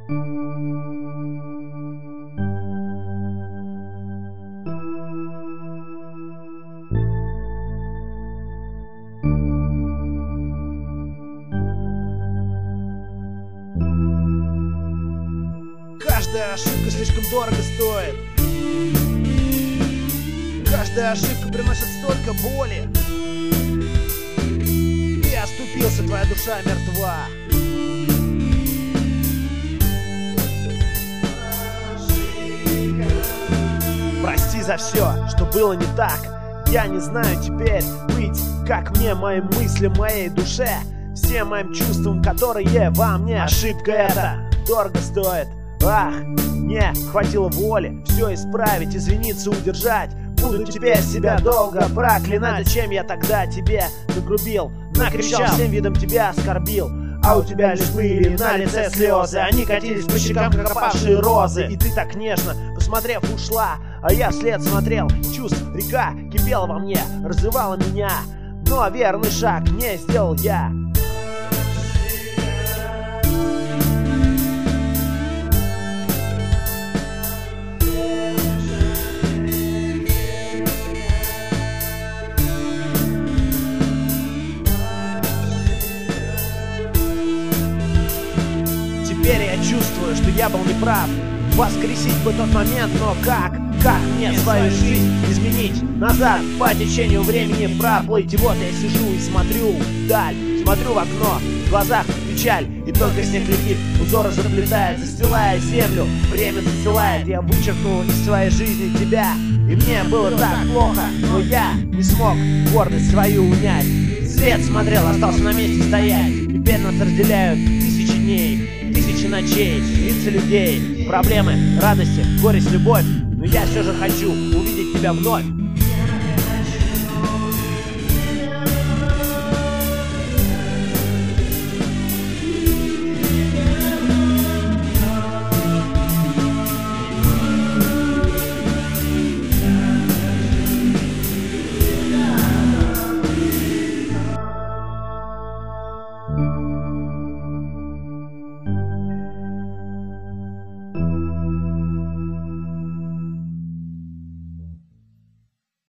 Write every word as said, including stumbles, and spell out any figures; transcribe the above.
Каждая ошибка слишком дорого стоит. Каждая ошибка приносит столько боли. Ты оступился, твоя душа мертва. Прости за все, что было не так. Я не знаю теперь быть, как мне, моим мыслям, моей душе, всем моим чувствам, которые во мне. Ошибка эта дорого стоит. Ах, мне хватило воли все исправить, извиниться, удержать. Буду теперь себя долго проклинать. Зачем я тогда тебе нагрубил, накричал, всем видом тебя оскорбил? А у тебя лишь были на лице слезы, они катились по щекам, как опавшие розы. И ты так нежно, посмотрев, ушла, а я вслед смотрел. Чувств река кипела во мне, разрывала меня, но верный шаг не сделал я. Теперь я чувствую, что я был неправ. Воскресить бы тот момент, но как? Как мне свою жизнь изменить? Назад по течению времени проплыть. И вот я сижу и смотрю вдаль, смотрю в окно, в глазах печаль. И только снег летит, узоры заплетает, застилая землю. Время застилает, я вычеркнул из своей жизни тебя. И мне было так плохо, но я не смог гордость свою унять. Свет смотрел, остался на месте стоять. Теперь нас разделяют тысячи дней, тысячи ночей, лица людей, проблемы, радости, горесть, любовь. Но я все же хочу увидеть тебя вновь.